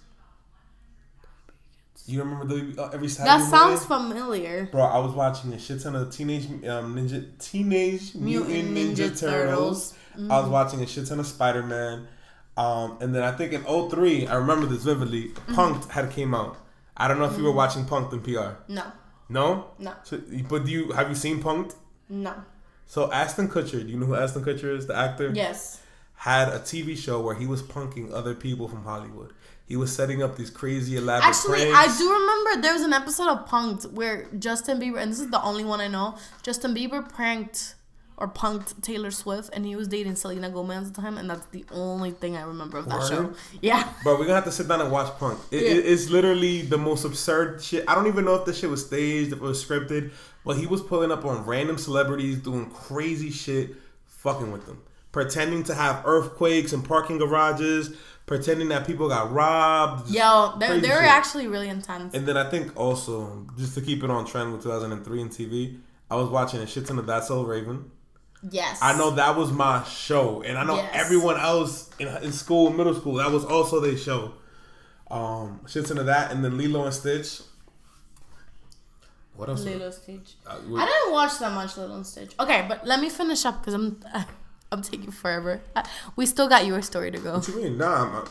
You remember every Saturday That sounds familiar. Bro, I was watching a shit ton of Teenage Mutant Ninja Turtles. Mm-hmm. I was watching a shit ton of Spider-Man. And then I think in 03, I remember this vividly, Punk'd had came out. I don't know if you were watching Punk'd in PR. No. No? No. So, but have you seen Punk'd? No. So Ashton Kutcher, do you know who Ashton Kutcher is, the actor? Yes. Had a TV show where he was punking other people from Hollywood. He was setting up these crazy elaborate Actually, pranks. I do remember there was an episode of Punk'd where Justin Bieber, and this is the only one I know, Justin Bieber punked Taylor Swift, and he was dating Selena Gomez at the time, and that's the only thing I remember of that show. Yeah. But we're going to have to sit down and watch Punk'd. It's literally the most absurd shit. I don't even know if this shit was staged, if it was scripted, but he was pulling up on random celebrities doing crazy shit, fucking with them. Pretending to have earthquakes in parking garages, pretending that people got robbed. Yo, they were actually really intense. And then I think also, just to keep it on trend with 2003 and TV, I was watching a shit ton of That's So Raven. Yes. I know that was my show. And I know everyone else in school, middle school, that was also their show. Shit ton of that. And then Lilo and Stitch. What else? Lilo and Stitch. I didn't watch that much Lilo and Stitch. Okay, but let me finish up because I'm taking forever. We still got your story to go. What you mean? Nah.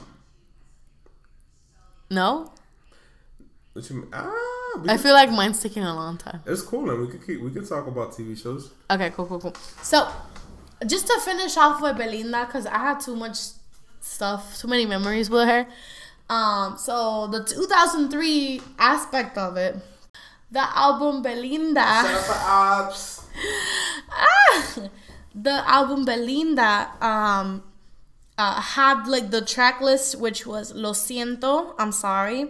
No? What you mean? I feel like mine's taking a long time. It's cool, man. We could talk about TV shows. Okay, cool. So, just to finish off with Belinda, because I had too much stuff, too many memories with her. So the 2003 aspect of it, the album Belinda. Set up for ops. The album Belinda had like the track list, which was Lo Siento, I'm sorry,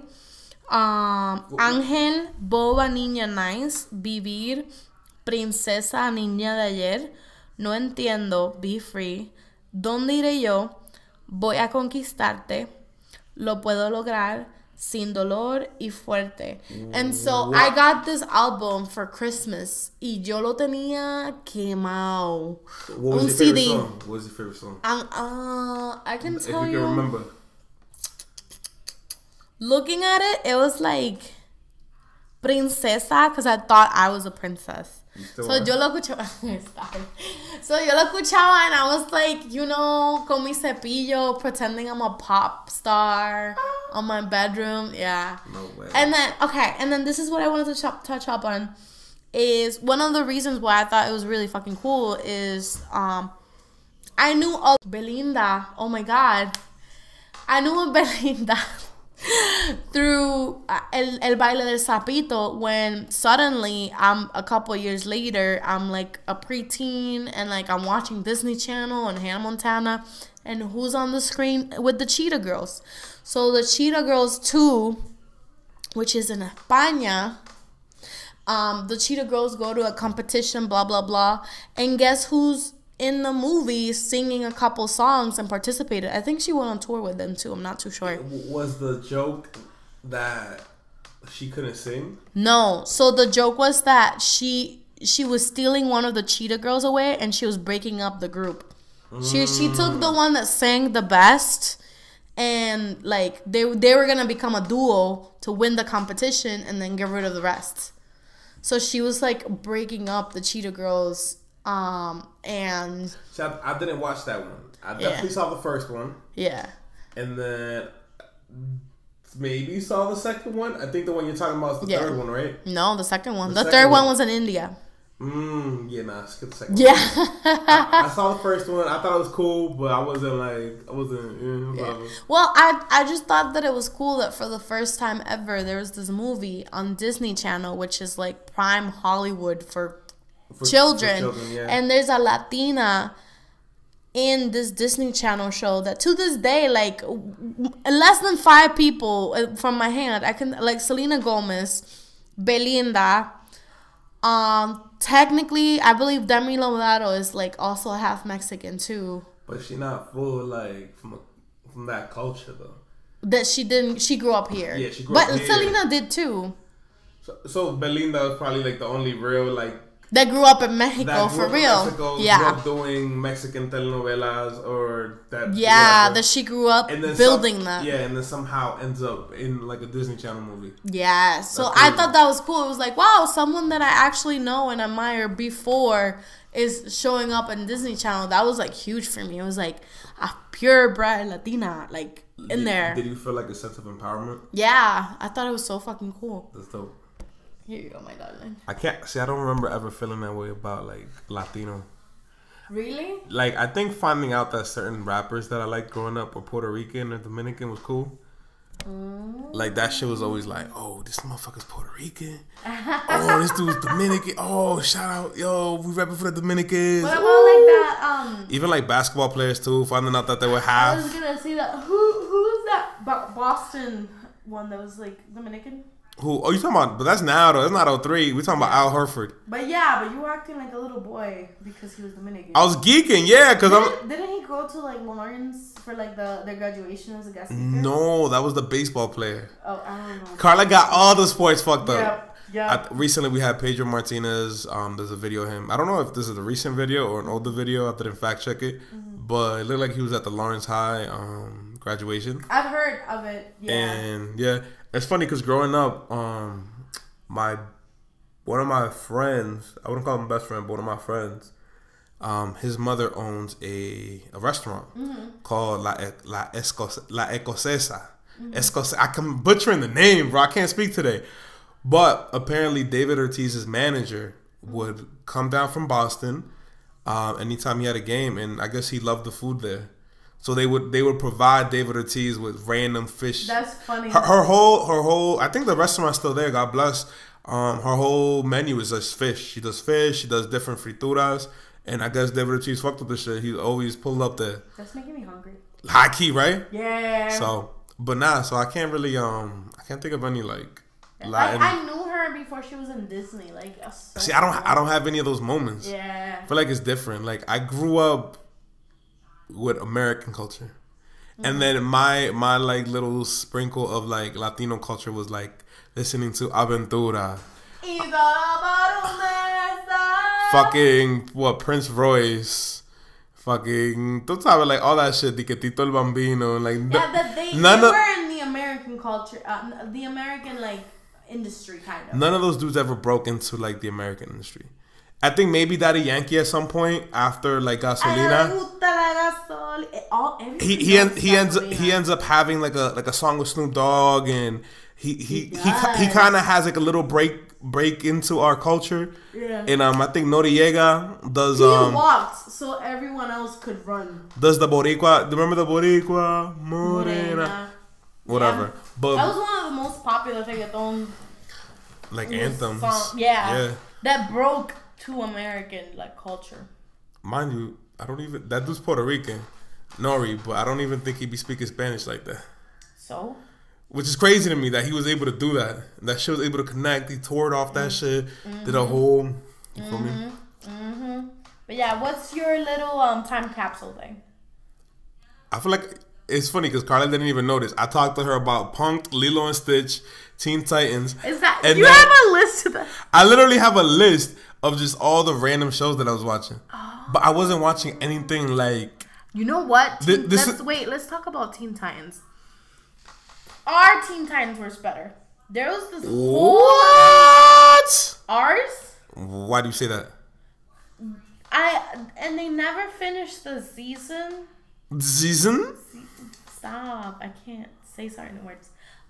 Ángel, Boba Niña Nice, Vivir, Princesa Niña de Ayer, No Entiendo, Be Free, ¿Dónde iré yo? Voy a conquistarte, Lo puedo lograr, Sin dolor y fuerte. And so I got this album for Christmas y yo lo tenía quemado. What was your favorite song? What was your favorite song? I can tell you. If you can remember. Looking at it, it was like Princesa, because I thought I was a princess. So yo lo escuchaba. So yo lo escuchaba and I was like, con mi cepillo, pretending I'm a pop star on my bedroom. Yeah. No way. And then this is what I wanted to touch up on. Is one of the reasons why I thought it was really fucking cool is I knew of Belinda. Oh my God. I knew of Belinda through El Baile del Sapito, when suddenly a couple years later I'm like a preteen and like I'm watching Disney Channel and Hannah Montana, and who's on the screen with the Cheetah Girls. So the Cheetah Girls 2, which is in España, the Cheetah Girls go to a competition, blah blah blah, and guess who's in the movie singing a couple songs and participated? I think she went on tour with them too. I'm not too sure. Was the joke that she couldn't sing? No. So the joke was that she was stealing one of the Cheetah Girls away and she was breaking up the group. She took the one that sang the best, and like they were gonna become a duo to win the competition and then get rid of the rest. So she was like breaking up the Cheetah Girls. And so I didn't watch that one. I definitely saw the first one. Yeah. And then maybe saw the second one. I think the one you're talking about is the third one, right? No, the second one. The third one was in India. Yeah, nah, skip the second one. I saw the first one. I thought it was cool, but I wasn't whatever. Well, I just thought that it was cool that for the first time ever there was this movie on Disney Channel, which is like prime Hollywood for children, yeah. And there's a Latina in this Disney Channel show that to this day, like less than 5 people from my hand, I can, like Selena Gomez, Belinda, technically I believe Demi Lovato is like also half Mexican too. But she not full like from that culture though. That she grew up here. Yeah, she grew up here. But Selena did too. So Belinda was probably like the only real like That grew up in Mexico, that grew for up real. in Mexico, Yeah. grew up doing Mexican telenovelas or that. Yeah, that she grew up building that. Yeah, and then somehow ends up in like a Disney Channel movie. Yeah, so I thought that was cool. It was like, wow, someone that I actually know and admire before is showing up on Disney Channel. That was like huge for me. It was like a purebred Latina, like in there. Did you feel like a sense of empowerment? Yeah, I thought it was so fucking cool. That's dope. Here you go, my darling. I don't remember ever feeling that way about like Latino. Really? Like, I think finding out that certain rappers that I liked growing up were Puerto Rican or Dominican was cool. Like, that shit was always like, oh, this motherfucker's Puerto Rican. Oh, this dude's Dominican. Oh, shout out. Yo, we rapping for the Dominicans. What about like that? Even like basketball players too, finding out that they were half. I was gonna say that. Who's that Boston one that was like Dominican? Who? Oh, you talking about? But that's now though. That's not 03. We talking about Al Horford. But yeah, but you were acting like a little boy because he was Dominican. I was geeking, yeah, because Didn't he go to like Lawrence for like their graduation as a guest speaker? No, that was the baseball player. Oh, I don't know. Carla got all the sports fucked up. Yeah. Recently, we had Pedro Martinez. There's a video of him. I don't know if this is a recent video or an older video. I didn't fact check it, but it looked like he was at the Lawrence High graduation. I've heard of it. Yeah. And yeah, it's funny because growing up, one of my friends, I wouldn't call him best friend, but one of my friends, his mother owns a restaurant called La Escocesa. I'm butchering the name, bro. I can't speak today. But apparently David Ortiz's manager would come down from Boston anytime he had a game, and I guess he loved the food there. So they would provide David Ortiz with random fish. That's funny. Her whole I think the restaurant's still there, God bless. Her whole menu is just fish. She does fish, she does different frituras, and I guess David Ortiz fucked with the shit. He always pulled up there. That's making me hungry. High key, right? Yeah. So I can't really I can't think of any like Latin. I knew her before she was in Disney. Like, see, I don't have any of those moments. Yeah. I feel like it's different. Like, I grew up with American culture, and then my like little sprinkle of like Latino culture was like listening to Aventura, fucking Prince Royce, fucking tú sabes, like all that shit, Tito el Bambino, like they were in the American culture, the American like industry kind of. None of those dudes ever broke into like the American industry. I think maybe Daddy Yankee at some point after like Gasolina. He ends up having like a song with Snoop Dogg, and he kind of has like a little break into our culture. Yeah. And I think Noriega does. He walked so everyone else could run. Does the Boricua? Remember the Boricua Morena? Whatever. Yeah. But that was one of the most popular reggaeton like anthems. Yeah. That broke to American like culture. Mind you, that dude's Puerto Rican, Nori, but I don't even think he be speaking Spanish like that. So? Which is crazy to me that he was able to do that. That shit was able to connect. He toured off that shit. Did a whole, you feel me? But yeah, what's your little time capsule thing? I feel like it's funny because Carla didn't even notice. I talked to her about Punk, Lilo and Stitch, Teen Titans. Is that you have a list of that? I literally have a list of just all the random shows that I was watching. Oh. But I wasn't watching anything like... You know what? Let's talk about Teen Titans. Our Teen Titans were better. There was this whole... What? Ours? Why do you say that? And they never finished the season. Season? Stop. I can't say certain words.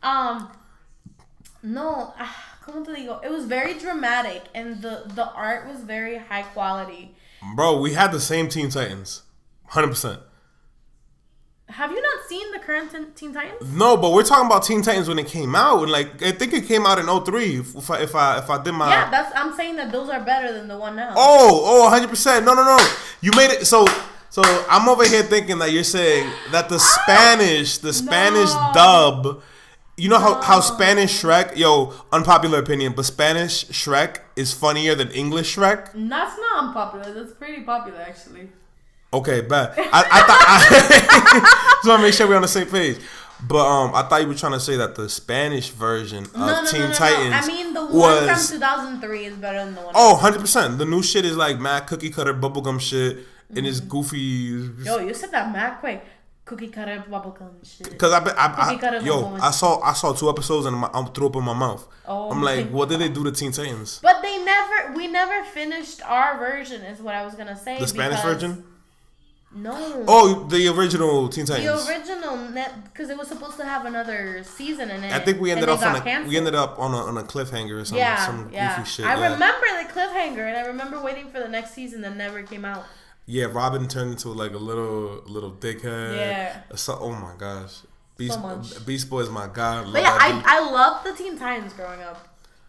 No, como te digo? It was very dramatic, and the art was very high quality. Bro, we had the same Teen Titans, 100%. Have you not seen the current Teen Titans? No, but we're talking about Teen Titans when it came out, and like I think it came out in 03. If I did my I'm saying that those are better than the one now. Oh, 100%. No. You made it so. So I'm over here thinking that you're saying that the Spanish dub. You know how Spanish Shrek, unpopular opinion, but Spanish Shrek is funnier than English Shrek? That's not unpopular. That's pretty popular, actually. Okay, bad. I thought... just want to make sure we're on the same page. But I thought you were trying to say that the Spanish version of Teen Titans. I mean, the one from 2003 is better than the one. Oh, 100%. The new shit is like mad cookie cutter bubblegum shit, and it's goofy. Yo, you said that mad quick. Cookie cutter bubblegum shit. Because I saw 2 episodes and I threw up in my mouth. Oh, I'm like, what did they do to Teen Titans? But we never finished our version, is what I was gonna say. The Spanish version? No. Oh, the original Teen Titans. The original, because it was supposed to have another season in it. I think we ended up on a cliffhanger or something. Some goofy shit. I remember the cliffhanger, and I remember waiting for the next season that never came out. Yeah, Robin turned into like a little dickhead. Yeah. Oh my gosh. Beast Boy is my god. But yeah, I loved the Teen Titans growing up.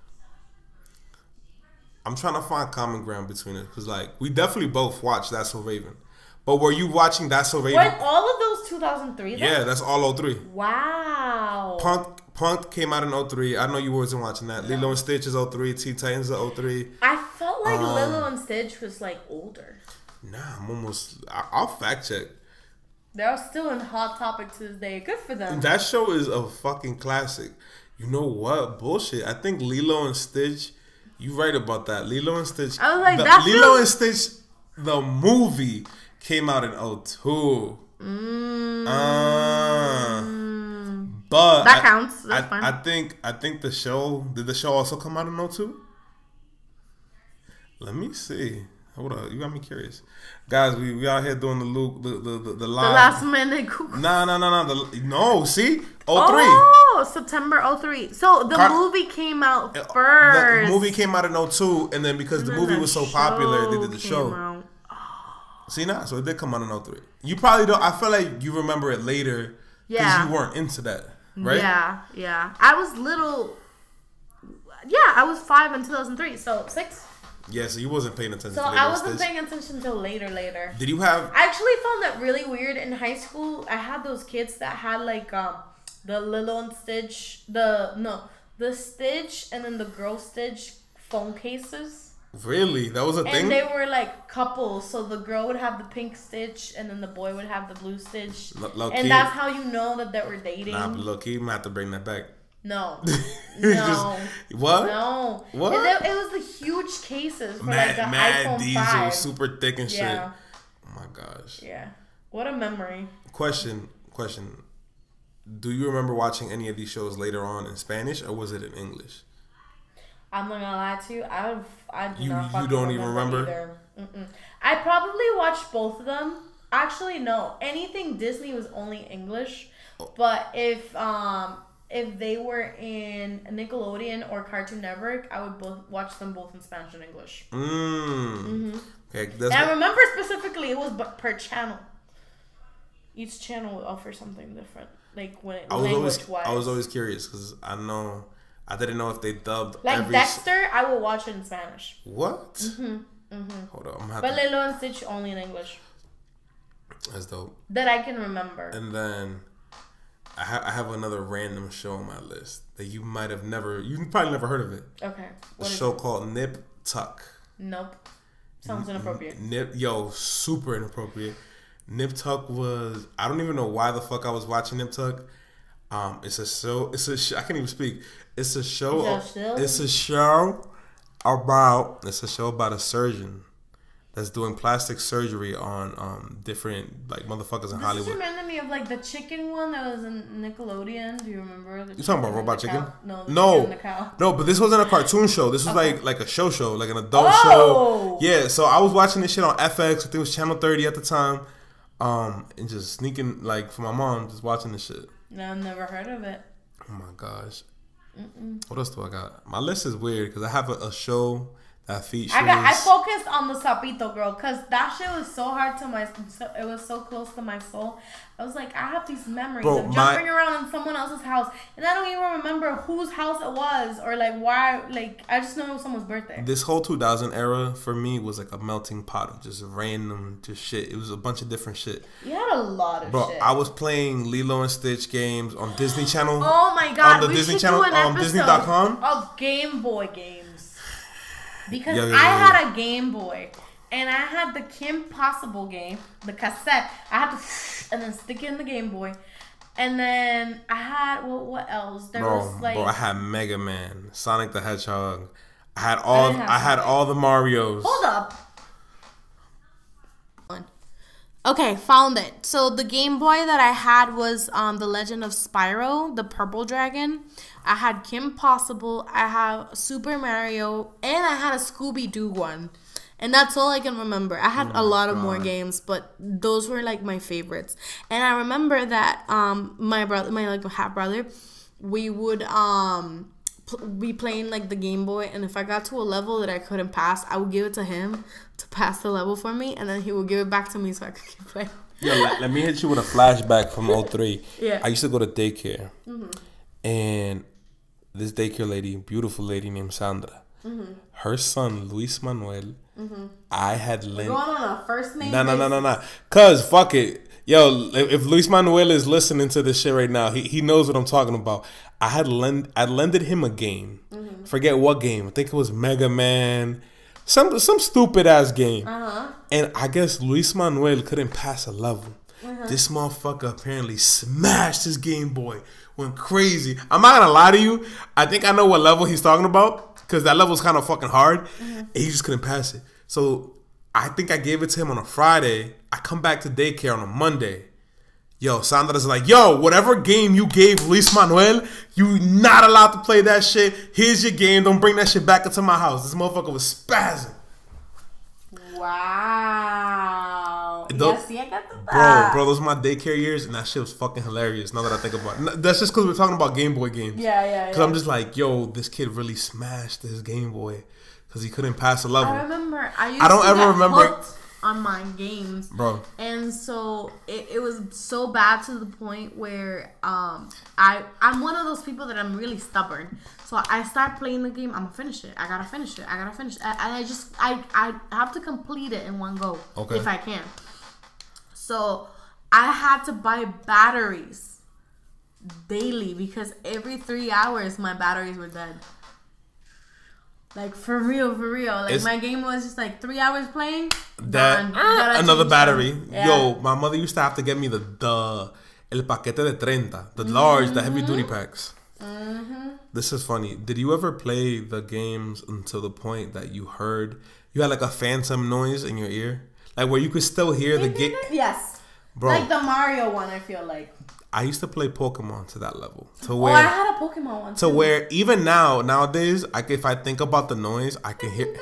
I'm trying to find common ground between it because like we definitely both watched That's So Raven. But were you watching That's So Raven? Were all of those 2003? Yeah, that's all 03. Wow. Punk came out in 03. I know you wasn't watching that. No. Lilo and Stitch is 03. Teen Titans is 03. I felt like Lilo and Stitch was like older. Nah, I'm almost. I'll fact check. They're still in Hot Topic to this day. Good for them. That show is a fucking classic. You know what? Bullshit. I think Lilo and Stitch. You right about that. Lilo and Stitch. I was like, Lilo and Stitch, the movie came out in 02. But that counts. That's fine. I think the show. Did the show also come out in 02? Let me see. Hold on, you got me curious, guys. We out here doing the live. The last minute Google. No. See, 03. Oh, September 03. So the movie came out first. The movie came out in 02, and then because the movie was so popular, they did the show. See now, so it did come out in 03. You probably don't. I feel like you remember it later because you weren't into that, right? Yeah. I was little. Yeah, I was 5 in 2003, so 6. Yeah, so you wasn't paying attention. So I wasn't paying attention until later. Did you have? I actually found that really weird in high school. I had those kids that had like the Lilo and Stitch, the Stitch and then the Girl Stitch phone cases. Really, that was a thing. And they were like couples. So the girl would have the pink Stitch, and then the boy would have the blue Stitch. And that's how you know that they were dating. Nah, look, you might have to bring that back. No. What? No. What? It was the huge cases for like the iPhone Diesel, 5. super thick and shit. Oh my gosh. Yeah. What a memory. Question. Do you remember watching any of these shows later on in Spanish, or was it in English? I'm not gonna lie to you. I do not You don't even remember? Either. I probably watched both of them. Actually, no. Anything Disney was only English. But if they were in Nickelodeon or Cartoon Network, I would watch them both in Spanish and English. Okay, and I remember specifically it was per channel. Each channel would offer something different, like language-wise. I was always curious because I didn't know if they dubbed like Dexter. I will watch it in Spanish. What? Hold on, but Lilo and Stitch only in English. That's dope. That I can remember. And then I have another random show on my list that you probably never heard of it. Okay. A show called Nip Tuck. Nope. Sounds inappropriate. Super inappropriate. Nip Tuck was, I don't even know why the fuck I was watching Nip Tuck. It's a show. I can't even speak. It's a show. It's a show about a surgeon that's doing plastic surgery on different like motherfuckers in Hollywood. This reminded me of like the chicken one that was in Nickelodeon. Do you remember? You talking about Robot Chicken? No. No, but this wasn't a cartoon show. This was like a show, like an adult show. Yeah, so I was watching this shit on FX. I think it was Channel 30 at the time. And just sneaking like for my mom, just watching this shit. No, I've never heard of it. Oh my gosh. What else do I got? My list is weird because I have a show that features. I focused on the Sapito Girl because that shit was so hard it was so close to my soul. I was like, I have these memories of jumping around in someone else's house, and I don't even remember whose house it was or like why. Like I just know it was someone's birthday. This whole 2000 era for me was like a melting pot of just random shit. It was a bunch of different shit. You had a lot of shit. I was playing Lilo and Stitch games on Disney Channel. Oh my god! On the Disney Channel on Disney.com of Game Boy games. Because I had a Game Boy, and I had the Kim Possible game, the cassette. I had to and then stick it in the Game Boy, And then I had what else? There was like I had Mega Man, Sonic the Hedgehog. I had all the Marios. Hold up. Okay, found it. So the Game Boy that I had was The Legend of Spyro, the Purple Dragon. I had Kim Possible. I have Super Mario, and I had a Scooby Doo one. And that's all I can remember. I had a lot of more games, but those were like my favorites. And I remember that my like half brother, we would be playing like the Game Boy, and if I got to a level that I couldn't pass, I would give it to him to pass the level for me, and then he would give it back to me so I could keep playing. Yeah, let me hit you with a flashback from 03. Yeah. I used to go to daycare, and this daycare lady, beautiful lady named Sandra, her son Luis Manuel, I had We're going on a first name. No. Cause fuck it, yo. If Luis Manuel is listening to this shit right now, he knows what I'm talking about. I lended him a game. Forget what game. I think it was Mega Man. Some stupid ass game. And I guess Luis Manuel couldn't pass a level. This motherfucker apparently smashed his Game Boy. Went crazy. I'm not gonna lie to you. I think I know what level he's talking about, because that level's kind of fucking hard. And he just couldn't pass it. So I think I gave it to him on a Friday. I come back to daycare on a Monday. Yo, Sandra's like, yo, whatever game you gave Luis Manuel, you not allowed to play that shit. Here's your game. Don't bring that shit back into my house. This motherfucker was spazzing. Wow. Yes, I got the vibe. Bro, those were my daycare years, and that shit was fucking hilarious now that I think about it. That's just because we're talking about Game Boy games. Yeah. Because I'm just like, yo, this kid really smashed his Game Boy because he couldn't pass a level. I remember. I don't ever remember on my games, bro. And so it was so bad to the point where I'm one of those people that I'm really stubborn. So I start playing the game. I'm gonna finish it. I gotta finish it. And I have to complete it in one go if I can. So I had to buy batteries daily because every 3 hours my batteries were dead. Like, for real. Like, my game was just like 3 hours playing. Another battery. Yeah. Yo, my mother used to have to get me the El Paquete de 30, the large, the heavy duty packs. This is funny. Did you ever play the games until the point that you had like a phantom noise in your ear? Like, where you could still hear the game? Yes. Bro. Like the Mario one, I feel like. I used to play Pokemon to that level. I had a Pokemon one too. To where even nowadays, if I think about the noise, I can hear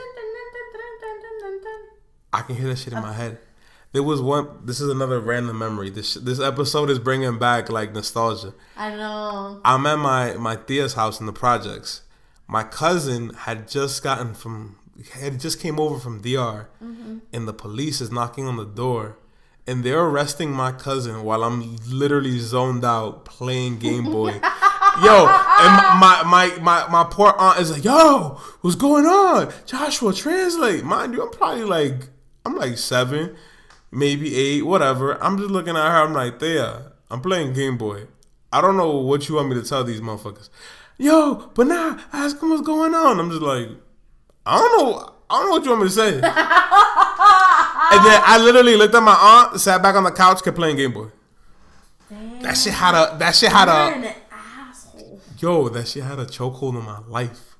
that shit in my head. There was one. This is another random memory. This episode is bringing back like nostalgia. I know. I'm at my tia's house in the projects. My cousin had just came over from DR, and the police is knocking on the door. And they're arresting my cousin while I'm literally zoned out playing Game Boy. Yo, and my poor aunt is like, yo, what's going on? Joshua, translate. Mind you, I'm like 7, maybe 8, whatever. I'm just looking at her. I'm like, Thea, I'm playing Game Boy. I don't know what you want me to tell these motherfuckers. Yo, but now ask them what's going on. I'm just like, I don't know what you want me to say. And then I literally looked at my aunt, sat back on the couch, kept playing Game Boy. Damn. That shit had a You're an asshole. Yo, that shit had a chokehold on my life.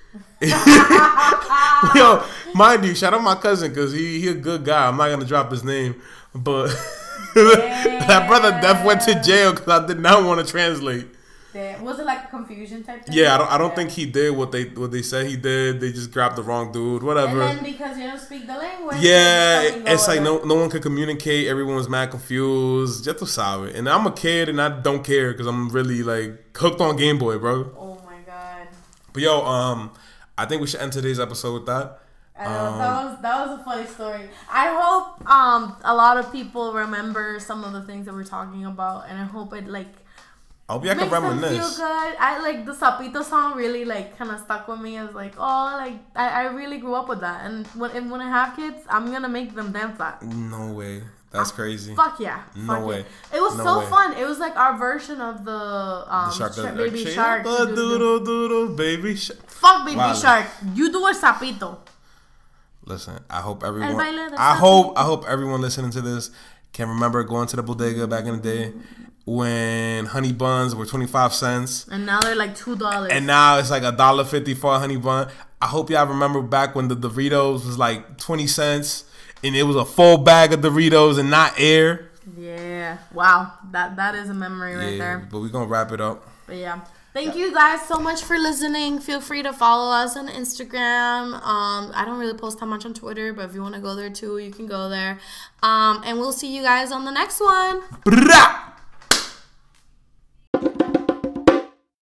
Yo, mind you, shout out my cousin because he a good guy. I'm not gonna drop his name, but that brother Def went to jail because I did not want to translate. Was it like a confusion type thing? Yeah, I don't think he did what they said he did. They just grabbed the wrong dude, whatever. And then because you don't speak the language. Yeah, it's like no one could communicate. Everyone was mad confused. Just to solve it. And I'm a kid and I don't care because I'm really like hooked on Game Boy, bro. Oh my god. But yo, I think we should end today's episode with that. I know, that was a funny story. I hope a lot of people remember some of the things that we're talking about, and I hope it I hope y'all can reminisce. Feel good. I like the Sapito song. Really kind of stuck with me. I was like, I really grew up with that. And when I have kids, I'm gonna make them dance that. No way. That's crazy. Fuck yeah. No way. It was so fun. It was like our version of the Baby Shark. Doodle, Baby Shark. Fuck Baby Shark. You do a Sapito. Listen, I hope everyone. I hope everyone listening to this Can remember going to the bodega back in the day when honey buns were 25 cents. And now they're like $2. And now it's like $1.50 for a honey bun. I hope y'all remember back when the Doritos was like 20 cents and it was a full bag of Doritos and not air. Yeah. Wow. That is a memory right there. But we're going to wrap it up. But yeah. Thank you guys so much for listening. Feel free to follow us on Instagram. I don't really post that much on Twitter, but if you want to go there too, you can go there. And we'll see you guys on the next one.